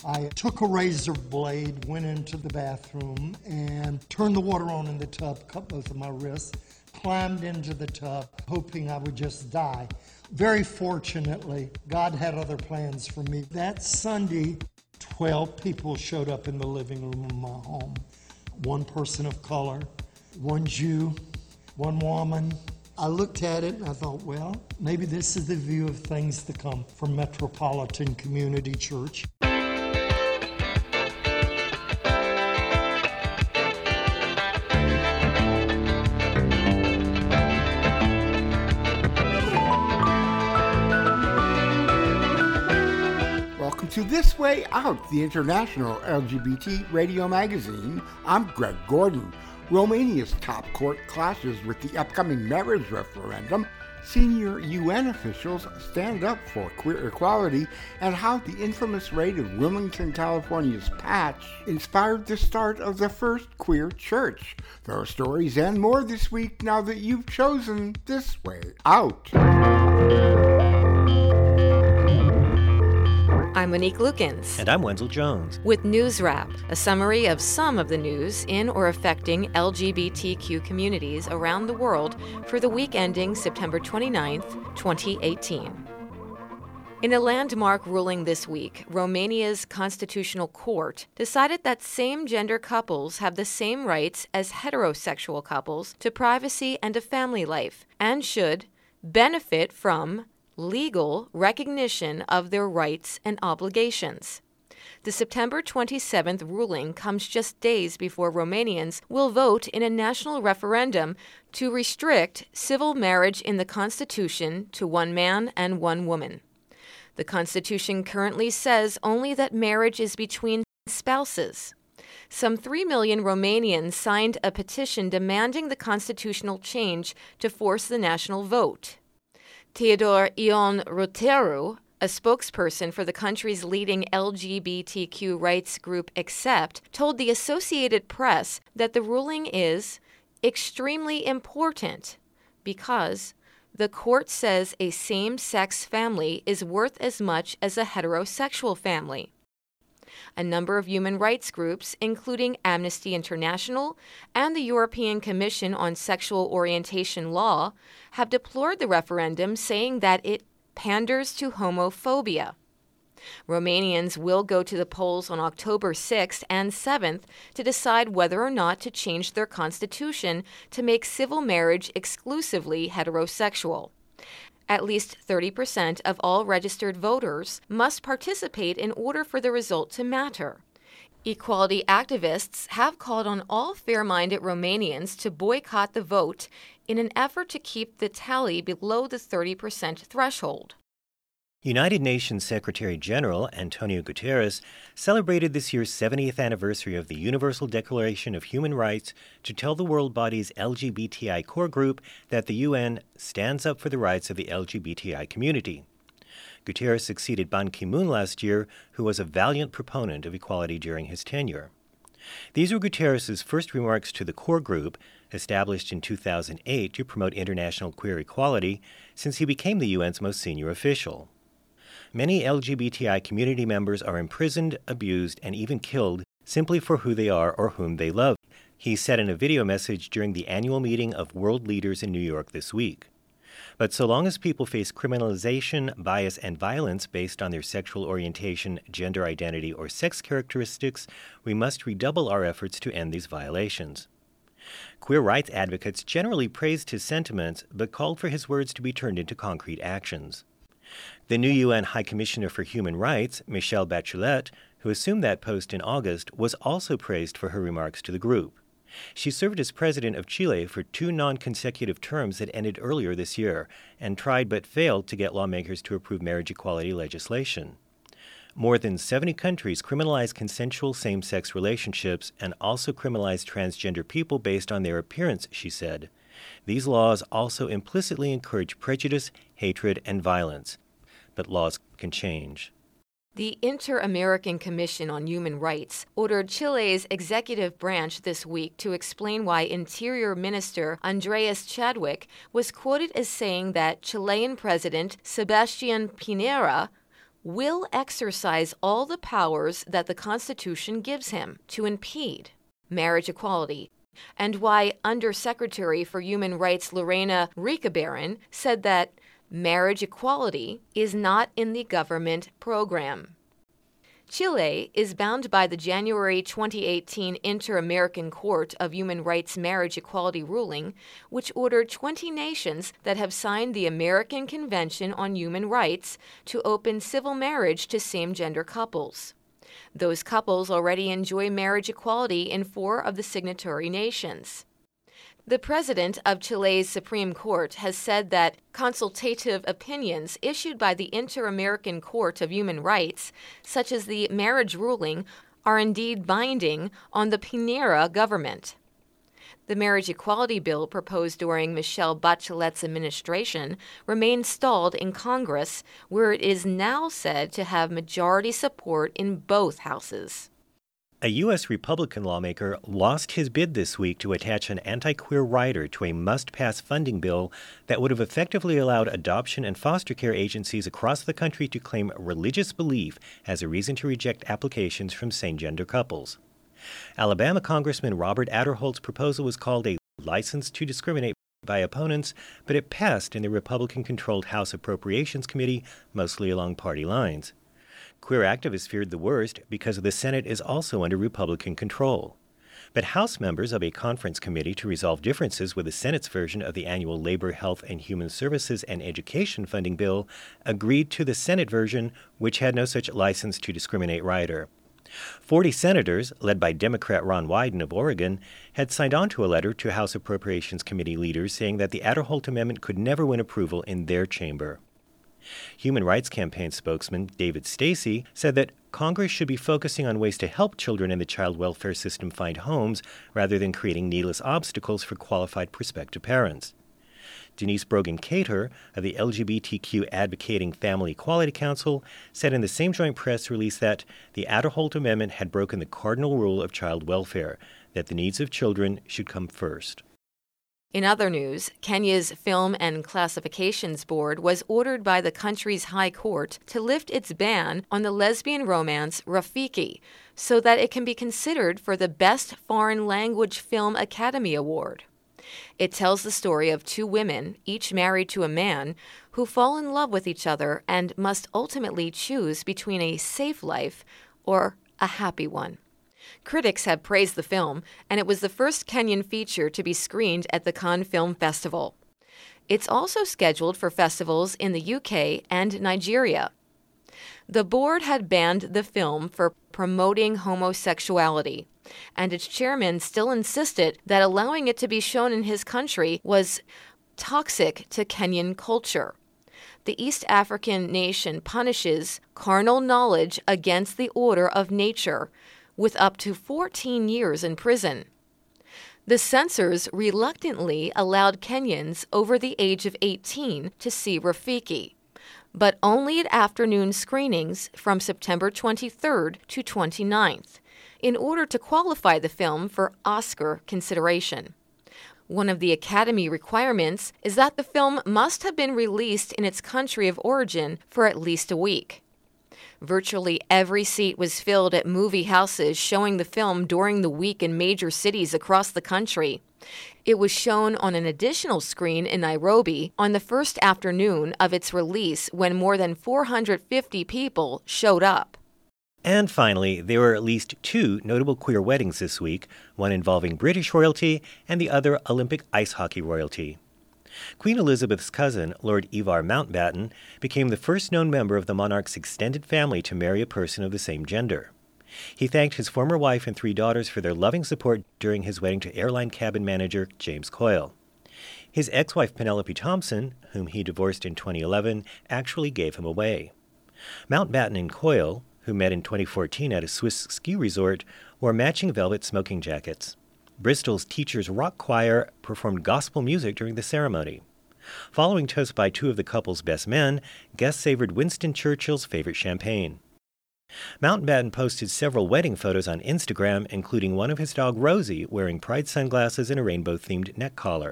I took a razor blade, went into the bathroom, and turned the water on in the tub, cut both of my wrists, climbed into the tub, hoping I would just die. Very fortunately, God had other plans for me. That Sunday, 12 people showed up in the living room of my home. One person of color, one Jew, one woman. I looked at it and I thought, well, maybe this is the view of things to come from Metropolitan Community Church. Welcome to This Way Out, the international LGBT radio magazine. I'm Greg Gordon. Romania's top court clashes with the upcoming marriage referendum. Senior UN officials stand up for queer equality, and how the infamous raid of Wilmington, California's Patch inspired the start of the first queer church. Those stories and more this week now that you've chosen This Way Out. I'm Monique Lukens. And I'm Wenzel Jones. With News Wrap, a summary of some of the news in or affecting LGBTQ communities around the world for the week ending September 29th, 2018. In a landmark ruling this week, Romania's Constitutional Court decided that same-gender couples have the same rights as heterosexual couples to privacy and a family life, and should benefit from legal recognition of their rights and obligations. The September 27th ruling comes just days before Romanians will vote in a national referendum to restrict civil marriage in the Constitution to one man and one woman. The Constitution currently says only that marriage is between spouses. Some 3 million Romanians signed a petition demanding the constitutional change to force the national vote. Teodor Ion Roteru, a spokesperson for the country's leading LGBTQ rights group Accept, told the Associated Press that the ruling is extremely important because the court says a same-sex family is worth as much as a heterosexual family. A number of human rights groups, including Amnesty International and the European Commission on Sexual Orientation Law, have deplored the referendum, saying that it panders to homophobia. Romanians will go to the polls on October 6th and 7th to decide whether or not to change their constitution to make civil marriage exclusively heterosexual. At least 30% of all registered voters must participate in order for the result to matter. Equality activists have called on all fair-minded Romanians to boycott the vote in an effort to keep the tally below the 30% threshold. United Nations Secretary General Antonio Guterres celebrated this year's 70th anniversary of the Universal Declaration of Human Rights to tell the world body's LGBTI core group that the UN stands up for the rights of the LGBTI community. Guterres succeeded Ban Ki-moon last year, who was a valiant proponent of equality during his tenure. These were Guterres' first remarks to the core group, established in 2008 to promote international queer equality, since he became the UN's most senior official. Many LGBTI community members are imprisoned, abused, and even killed simply for who they are or whom they love, he said in a video message during the annual meeting of world leaders in New York this week. But so long as people face criminalization, bias, and violence based on their sexual orientation, gender identity, or sex characteristics, we must redouble our efforts to end these violations. Queer rights advocates generally praised his sentiments, but called for his words to be turned into concrete actions. The new UN High Commissioner for Human Rights, Michelle Bachelet, who assumed that post in August, was also praised for her remarks to the group. She served as president of Chile for 2 non-consecutive terms that ended earlier this year, and tried but failed to get lawmakers to approve marriage equality legislation. More than 70 countries criminalize consensual same-sex relationships and also criminalize transgender people based on their appearance, she said. These laws also implicitly encourage prejudice, hatred, and violence. But laws can change. The Inter-American Commission on Human Rights ordered Chile's executive branch this week to explain why Interior Minister Andreas Chadwick was quoted as saying that Chilean President Sebastián Piñera will exercise all the powers that the Constitution gives him to impede marriage equality, and why Undersecretary for Human Rights Lorena Rekebaron said that marriage equality is not in the government program. Chile is bound by the January 2018 Inter-American Court of Human Rights marriage equality ruling, which ordered 20 nations that have signed the American Convention on Human Rights to open civil marriage to same-gender couples. Those couples already enjoy marriage equality in 4 of the signatory nations. The president of Chile's Supreme Court has said that consultative opinions issued by the Inter-American Court of Human Rights, such as the marriage ruling, are indeed binding on the Piñera government. The marriage equality bill proposed during Michelle Bachelet's administration remains stalled in Congress, where it is now said to have majority support in both houses. A U.S. Republican lawmaker lost his bid this week to attach an anti-queer rider to a must-pass funding bill that would have effectively allowed adoption and foster care agencies across the country to claim religious belief as a reason to reject applications from same-gender couples. Alabama Congressman Robert Aderholt's proposal was called a license to discriminate by opponents, but it passed in the Republican-controlled House Appropriations Committee, mostly along party lines. Queer activists feared the worst because the Senate is also under Republican control. But House members of a conference committee to resolve differences with the Senate's version of the annual Labor, Health, and Human Services and Education funding bill agreed to the Senate version, which had no such license to discriminate rider. 40 senators, led by Democrat Ron Wyden of Oregon, had signed on to a letter to House Appropriations Committee leaders saying that the Aderholt Amendment could never win approval in their chamber. Human Rights Campaign spokesman David Stacey said that Congress should be focusing on ways to help children in the child welfare system find homes rather than creating needless obstacles for qualified prospective parents. Denise Brogan-Cater of the LGBTQ Advocating Family Equality Council said in the same joint press release that the Aderholt Amendment had broken the cardinal rule of child welfare, that the needs of children should come first. In other news, Kenya's Film and Classifications Board was ordered by the country's high court to lift its ban on the lesbian romance Rafiki so that it can be considered for the Best Foreign Language Film Academy Award. It tells the story of 2 women, each married to a man, who fall in love with each other and must ultimately choose between a safe life or a happy one. Critics have praised the film, and it was the first Kenyan feature to be screened at the Cannes Film Festival. It's also scheduled for festivals in the UK and Nigeria. The board had banned the film for promoting homosexuality, and its chairman still insisted that allowing it to be shown in his country was toxic to Kenyan culture. The East African nation punishes carnal knowledge against the order of nature with up to 14 years in prison. The censors reluctantly allowed Kenyans over the age of 18 to see Rafiki, but only at afternoon screenings from September 23rd to 29th, in order to qualify the film for Oscar consideration. One of the Academy requirements is that the film must have been released in its country of origin for at least a week. Virtually every seat was filled at movie houses showing the film during the week in major cities across the country. It was shown on an additional screen in Nairobi on the first afternoon of its release when more than 450 people showed up. And finally, there were at least 2 notable queer weddings this week, one involving British royalty and the other Olympic ice hockey royalty. Queen Elizabeth's cousin, Lord Ivar Mountbatten, became the first known member of the monarch's extended family to marry a person of the same gender. He thanked his former wife and 3 daughters for their loving support during his wedding to airline cabin manager James Coyle. His ex-wife Penelope Thompson, whom he divorced in 2011, actually gave him away. Mountbatten and Coyle, who met in 2014 at a Swiss ski resort, wore matching velvet smoking jackets. Bristol's Teachers Rock Choir performed gospel music during the ceremony. Following toast by 2 of the couple's best men, guests savored Winston Churchill's favorite champagne. Mountbatten posted several wedding photos on Instagram, including one of his dog Rosie wearing pride sunglasses and a rainbow-themed neck collar.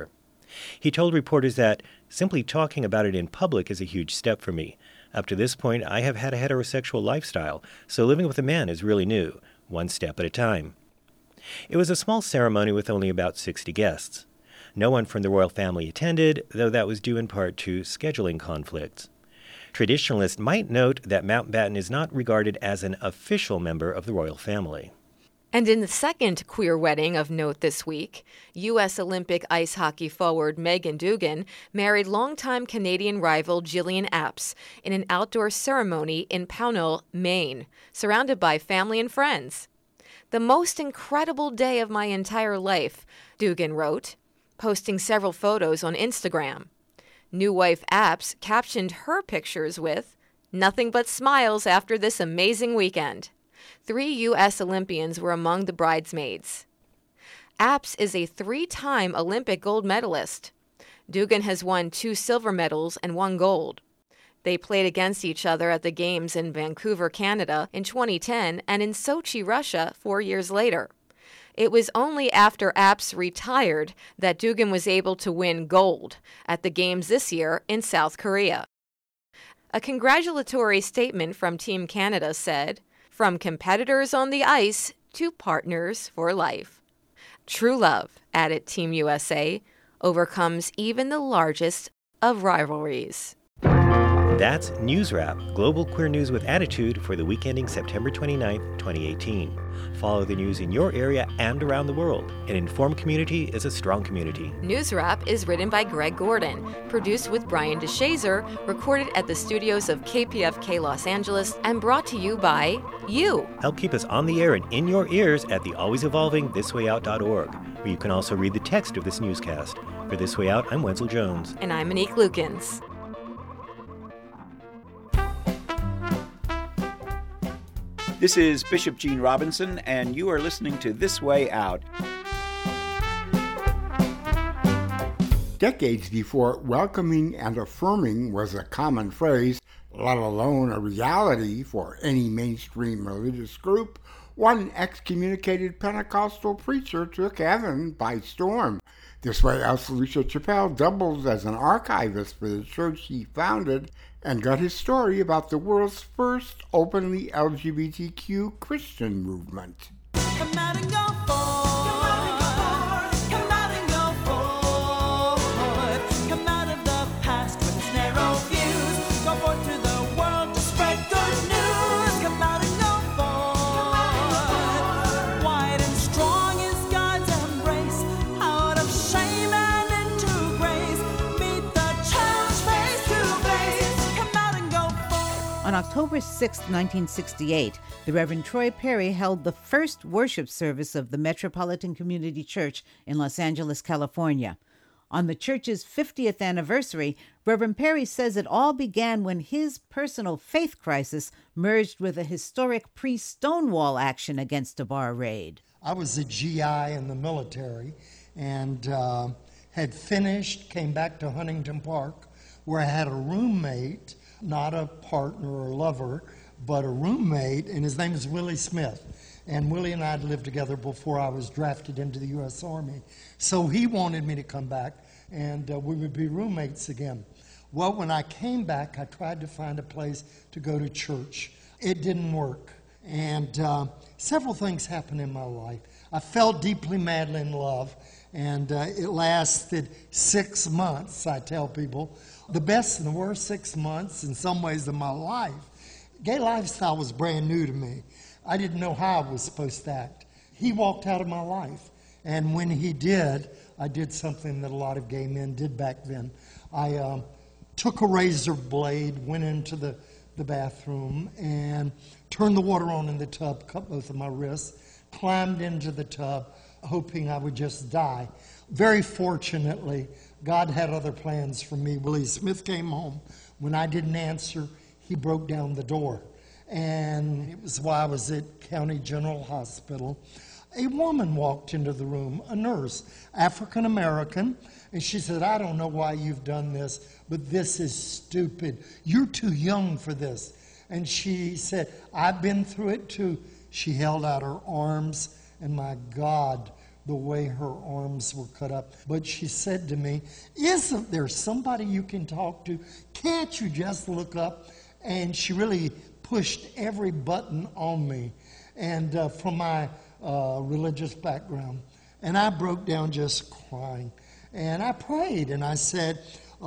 He told reporters that simply talking about it in public is a huge step for me. Up to this point, I have had a heterosexual lifestyle, so living with a man is really new, one step at a time. It was a small ceremony with only about 60 guests. No one from the royal family attended, though that was due in part to scheduling conflicts. Traditionalists might note that Mountbatten is not regarded as an official member of the royal family. And in the second queer wedding of note this week, U.S. Olympic ice hockey forward Megan Dugan married longtime Canadian rival Jillian Apps in an outdoor ceremony in Pownal, Maine, surrounded by family and friends. "The most incredible day of my entire life," Dugan wrote, posting several photos on Instagram. New wife Apps captioned her pictures with, "Nothing but smiles after this amazing weekend." 3 U.S. Olympians were among the bridesmaids. Apps is a 3-time Olympic gold medalist. Dugan has won 2 silver medals and 1 gold. They played against each other at the Games in Vancouver, Canada in 2010 and in Sochi, Russia 4 years later. It was only after Apps retired that Dugan was able to win gold at the Games this year in South Korea. A congratulatory statement from Team Canada said, "From competitors on the ice to partners for life." True love, added Team USA, overcomes even the largest of rivalries. That's News Wrap, global queer news with attitude for the week ending September 29th, 2018. Follow the news in your area and around the world. An informed community is a strong community. News Wrap is written by Greg Gordon, produced with Brian DeShazer, recorded at the studios of KPFK Los Angeles, and brought to you by you. Help keep us on the air and in your ears at the always evolving thiswayout.org, where you can also read the text of this newscast. For This Way Out, I'm Wenzel Jones. And I'm Monique Lukens. This is Bishop Gene Robinson, and you are listening to This Way Out. Decades before welcoming and affirming was a common phrase, let alone a reality for any mainstream religious group, one excommunicated Pentecostal preacher took heaven by storm. This Way Out's Alicia Chappelle doubles as an archivist for the church he founded and got his story about the world's first openly LGBTQ Christian movement. Come out and go forth. Come out and go forth. Come out of the past with its narrow views. Go forth to the world to spread good news. Come out and go forth. Wide and strong is God's embrace. Out of shame and into grace. Meet the challenge face to face. On October 6, 1968, the Reverend Troy Perry held the first worship service of the Metropolitan Community Church in Los Angeles, California. On the church's 50th anniversary, Reverend Perry says it all began when his personal faith crisis merged with a historic pre-Stonewall action against a bar raid. I was a GI in the military and had finished, came back to Huntington Park, where I had a roommate, not a partner or lover, but a roommate, and his name is Willie Smith. And Willie and I had lived together before I was drafted into the U.S. Army. So he wanted me to come back, and we would be roommates again. Well, when I came back, I tried to find a place to go to church. It didn't work. And several things happened in my life. I fell deeply, madly in love, and it lasted 6 months, I tell people. The best and the worst 6 months, in some ways, of my life. Gay lifestyle was brand new to me. I didn't know how I was supposed to act. He walked out of my life. And when he did, I did something that a lot of gay men did back then. I took a razor blade, went into the bathroom, and turned the water on in the tub, cut both of my wrists, climbed into the tub, hoping I would just die. Very fortunately, God had other plans for me. Willie Smith came home. When I didn't answer, he broke down the door. And it was while I was at County General Hospital. A woman walked into the room, a nurse, African American, and she said, "I don't know why you've done this, but this is stupid. You're too young for this." And she said, "I've been through it too." She held out her arms, and my God, the way her arms were cut up. But she said to me, "Isn't there somebody you can talk to? Can't you just look up?" And she really pushed every button on me, and from my religious background. And I broke down just crying. And I prayed, and I said,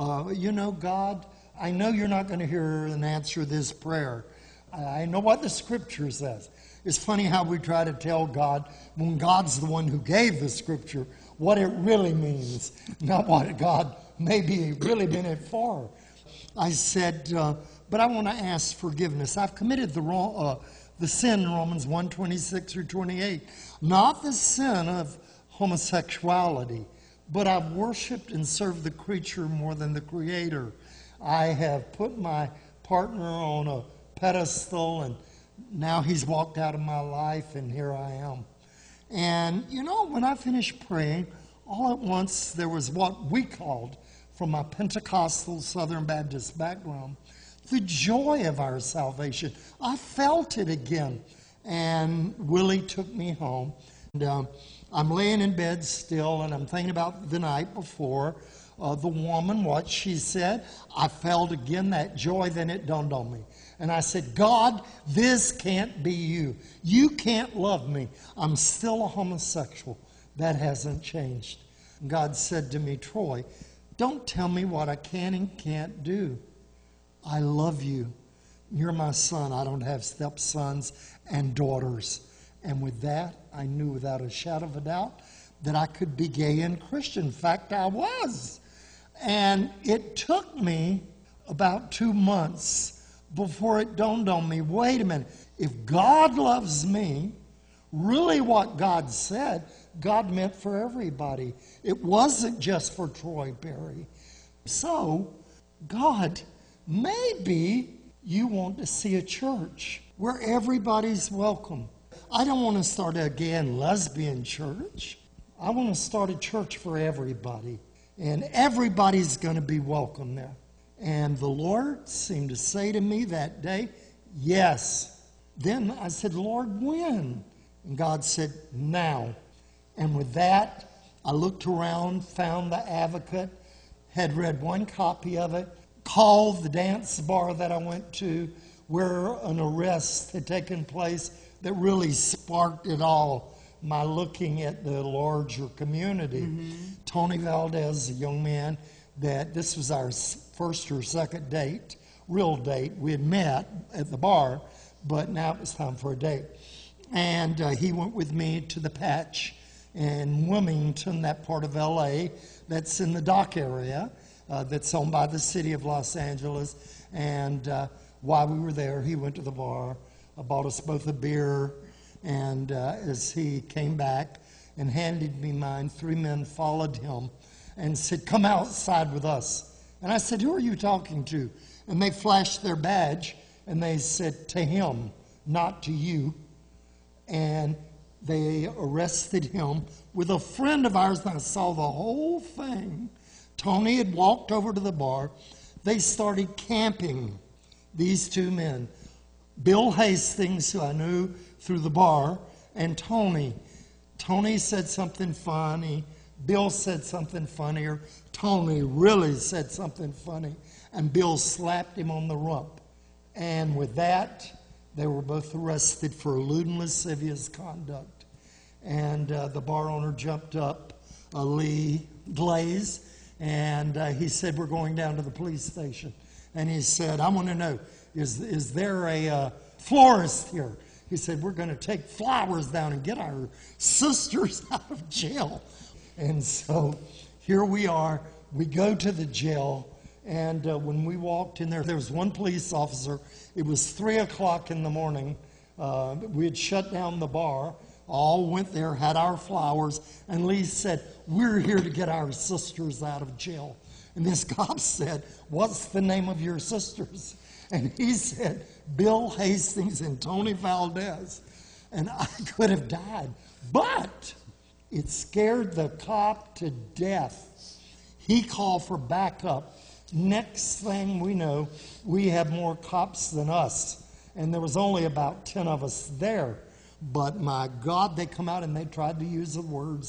God, I know you're not going to hear and answer this prayer. I know what the Scripture says. It's funny how we try to tell God, when God's the one who gave the Scripture, what it really means, not what God maybe really meant it for. I said, but I want to ask forgiveness. I've committed the sin in Romans 1:26 through 28, not the sin of homosexuality, but I've worshipped and served the creature more than the Creator. I have put my partner on a pedestal, and now he's walked out of my life, and here I am. And, when I finished praying, all at once there was what we called, from my Pentecostal Southern Baptist background, the joy of our salvation. I felt it again. And Willie took me home. And I'm laying in bed still, and I'm thinking about the night before. The woman, what she said, I felt again that joy, then it dawned on me. And I said, God, this can't be you. You can't love me. I'm still a homosexual. That hasn't changed. God said to me, Troy, don't tell me what I can and can't do. I love you. You're my son. I don't have stepsons and daughters. And with that, I knew without a shadow of a doubt that I could be gay and Christian. In fact, I was. And it took me about 2 months before it dawned on me, wait a minute, if God loves me, really what God said, God meant for everybody. It wasn't just for Troy Perry. So, God, maybe you want to see a church where everybody's welcome. I don't want to start a gay and lesbian church. I want to start a church for everybody. And everybody's going to be welcome there. And the Lord seemed to say to me that day, yes. Then I said, Lord, when? And God said, now. And with that, I looked around, found the Advocate, had read one copy of it, called the dance bar that I went to, where an arrest had taken place that really sparked it all, my looking at the larger community. Mm-hmm. Tony Valdez, a young man, that this was our first or second date, real date. We had met at the bar, but now it was time for a date. And he went with me to the Patch in Wilmington, that part of L.A. that's in the dock area, that's owned by the city of Los Angeles. And while we were there, he went to the bar, bought us both a beer, and as he came back and handed me mine, 3 men followed him and said, come outside with us. And I said, who are you talking to? And they flashed their badge, and they said, to him, not to you. And they arrested him with a friend of ours, and I saw the whole thing. Tony had walked over to the bar. They started camping, these 2 men. Bill Hastings, who I knew through the bar, and Tony. Tony said something funny. Bill said something funnier. Tony really said something funny. And Bill slapped him on the rump. And with that, they were both arrested for lewd and lascivious conduct. And the bar owner jumped up, Lee Glaze, and he said, we're going down to the police station. And he said, I want to know, is there a florist here? He said, we're going to take flowers down and get our sisters out of jail. And so here we are. We go to the jail. And when we walked in there was one police officer. It was 3 o'clock in the morning. We had shut down the bar. All went there, had our flowers. And Lee said, we're here to get our sisters out of jail. And this cop said, what's the name of your sisters? And he said, Bill Hastings and Tony Valdez. And I could have died. But it scared the cop to death. He called for backup. Next thing we know, we have more cops than us. And there was only about 10 of us there. But my God, they come out and they tried to use the words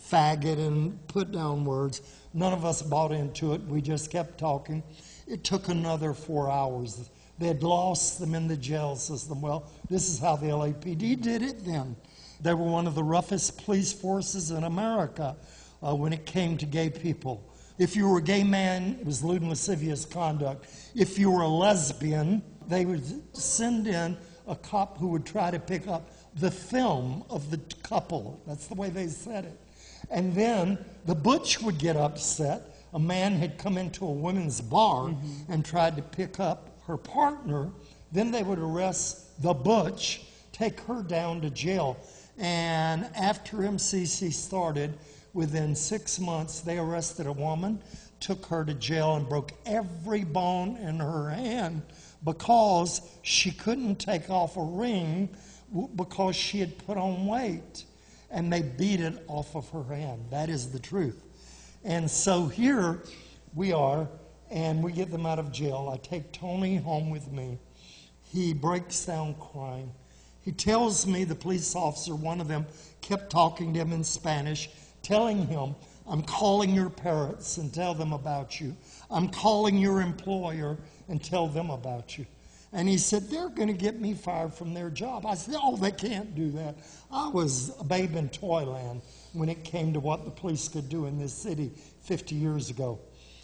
faggot and put down words. None of us bought into it. We just kept talking. It took another 4 hours. They had lost them in the jail system. Well, this is how the LAPD did it then. They were one of the roughest police forces in America when it came to gay people. If you were a gay man, it was lewd and lascivious conduct. If you were a lesbian, they would send in a cop who would try to pick up the film of the couple. That's the way they said it. And then the butch would get upset. A man had come into a women's bar and tried to pick up her partner. Then they would arrest the butch, take her down to jail. And after MCC started, within 6 months, they arrested a woman, took her to jail, and broke every bone in her hand because she couldn't take off a ring because she had put on weight. And they beat it off of her hand. That is the truth. And so here we are, and we get them out of jail. I take Tony home with me. He breaks down crying. He tells me the police officer, one of them, kept talking to him in Spanish, telling him, I'm calling your parents and tell them about you. I'm calling your employer and tell them about you. And he said, they're going to get me fired from their job. I said, oh, they can't do that. I was a babe in Toyland when it came to what the police could do in this city 50 years ago.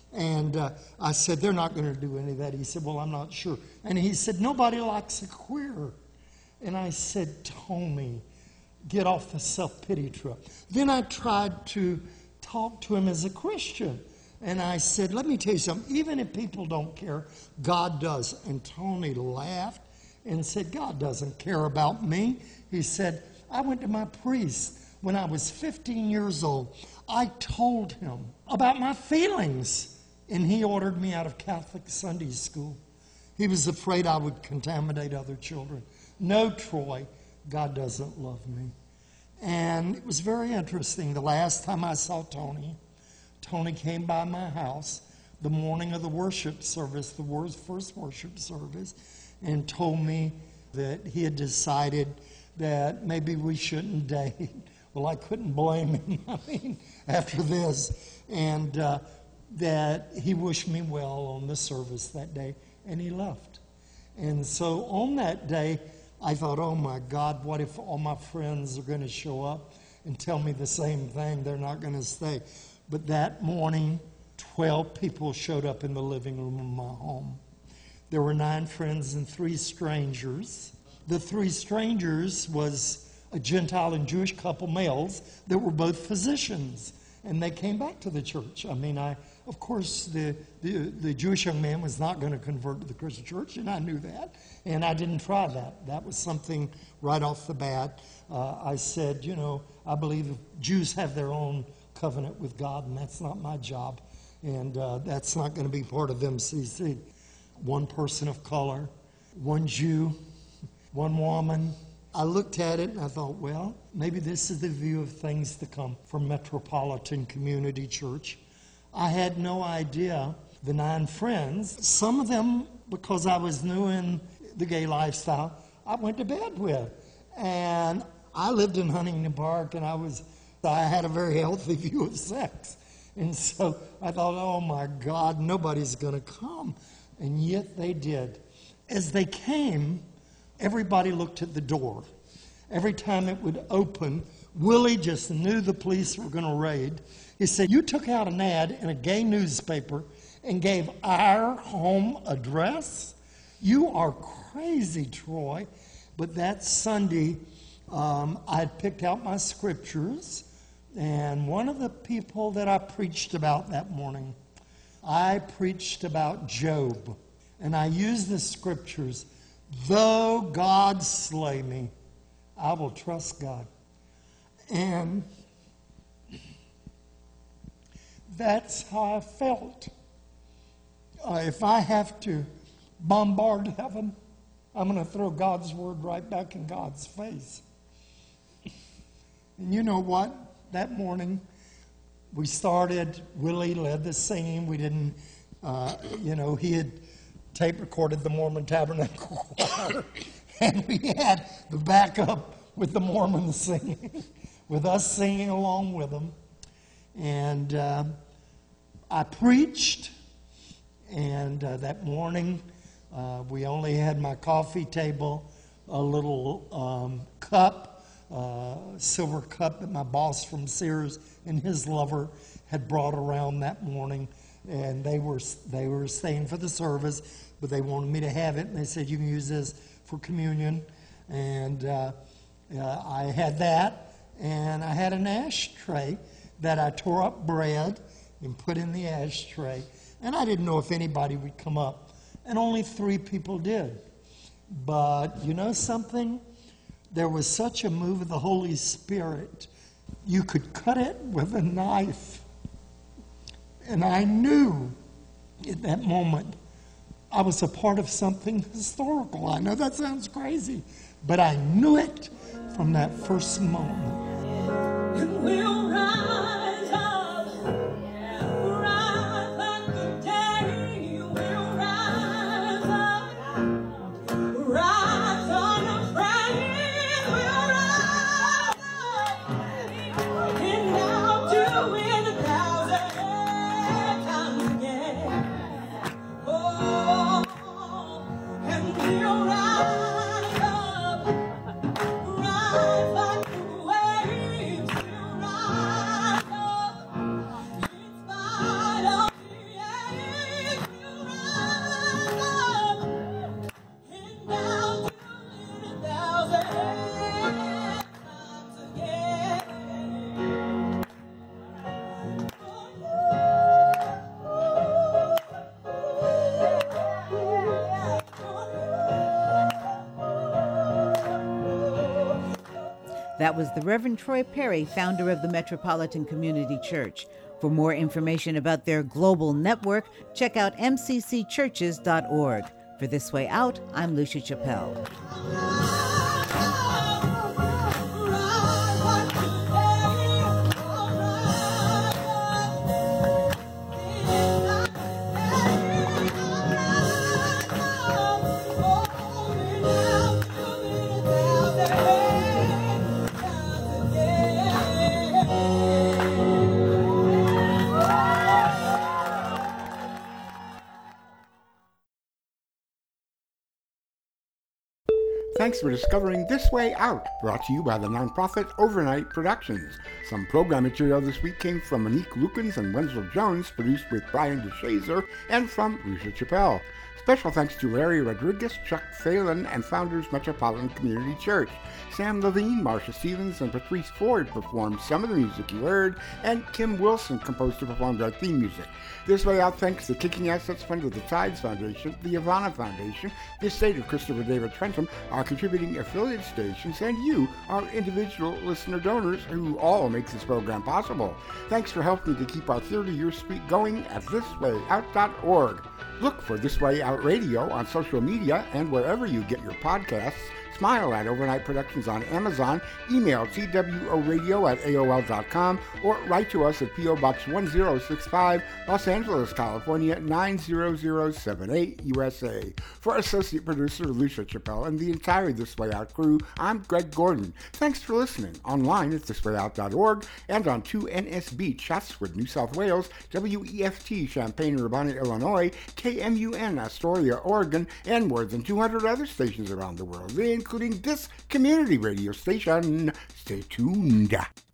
And I said, they're not going to do any of that. He said, well, I'm not sure. And he said, nobody likes a queer. And I said, Tony, get off the self-pity trip. Then I tried to talk to him as a Christian. And I said, let me tell you something. Even if people don't care, God does. And Tony laughed and said, God doesn't care about me. He said, I went to my priest when I was 15 years old. I told him about my feelings. And he ordered me out of Catholic Sunday school. He was afraid I would contaminate other children. No, Troy, God doesn't love me. And it was very interesting. The last time I saw Tony came by my house the morning of the worship service, the first worship service, and told me that he had decided that maybe we shouldn't date. Well, I couldn't blame him, after this. And that he wished me well on the service that day, and he left. And so on that day, I thought, oh my God, what if all my friends are going to show up and tell me the same thing? They're not going to stay. But that morning, 12 people showed up in the living room of my home. There were 9 friends and 3 strangers. The 3 strangers was a Gentile and Jewish couple, males, that were both physicians. And they came back to the church. I mean, of course, the Jewish young man was not going to convert to the Christian church, and I knew that. And I didn't try that. That was something right off the bat. I said, I believe Jews have their own covenant with God, and that's not my job. And that's not going to be part of MCC. 1 person of color, 1 Jew, 1 woman. I looked at it and I thought, well, maybe this is the view of things to come from Metropolitan Community Church. I had no idea the 9 friends, some of them, because I was new in the gay lifestyle, I went to bed with. And I lived in Huntington Park, and I had a very healthy view of sex. And so I thought, oh my God, nobody's going to come. And yet they did. As they came, everybody looked at the door. Every time it would open, Willie just knew the police were going to raid. He said, you took out an ad in a gay newspaper and gave our home address? You are crazy, Troy. But that Sunday, I had picked out my scriptures, and one of the people that I preached about that morning, I preached about Job. And I used the scriptures, though God slay me, I will trust God. And that's how I felt. If I have to bombard heaven, I'm going to throw God's word right back in God's face. And you know what? That morning, we started, Willie led the singing. We didn't, he had tape recorded the Mormon Tabernacle Choir. And we had the backup with the Mormons singing, with us singing along with them. And I preached, and that morning we only had my coffee table, a little cup, silver cup that my boss from Sears and his lover had brought around that morning, and they were staying for the service, but they wanted me to have it, and they said, you can use this for communion. And I had that, and I had an ashtray that I tore up bread and put in the ashtray, and I didn't know if anybody would come up, and only 3 people did. But you know something? There was such a move of the Holy Spirit, you could cut it with a knife. And I knew at that moment I was a part of something historical. I know that sounds crazy, but I knew it from that first moment. And we'll rise up, rise like the day. We'll rise up, rise unafraid. We'll rise up, and now do it 1,000 times again. Oh, and we'll rise up, rise like the waves. We'll rise up, in spite of the age. We'll rise up, and now do it 1,000 times again. That was the Reverend Troy Perry, founder of the Metropolitan Community Church. For more information about their global network, check out mccchurches.org. For This Way Out, I'm Lucia Chappelle. Thanks for discovering This Way Out, brought to you by the nonprofit Overnight Productions. Some program material this week came from Monique Lukens and Wenzel Jones, produced with Brian DeShazer, and from Lucia Chappelle. Special thanks to Larry Rodriguez, Chuck Phelan, and Founders Metropolitan Community Church. Sam Levine, Marcia Stevens, and Patrice Ford performed some of the music you heard, and Kim Wilson composed and performed our theme music. This Way Out thanks the Kicking Assets Fund of the Tides Foundation, the Ivana Foundation, the estate of Christopher David Trentham, our contributing affiliate stations, and you, our individual listener donors, who all make this program possible. Thanks for helping to keep our 30-year streak going at thiswayout.org. Look for This Way Out Radio on social media and wherever you get your podcasts. Smile at Overnight Productions on Amazon, email tworadio@aol.com, or write to us at P.O. Box 1065, Los Angeles, California, 90078, USA. For associate producer Lucia Chappelle and the entire This Way Out crew, I'm Greg Gordon. Thanks for listening. Online at thiswayout.org and on 2NSB Chatswood, New South Wales, WEFT Champaign-Urbana, Illinois, KMUN Astoria, Oregon, and more than 200 other stations around the world, including this community radio station. Stay tuned.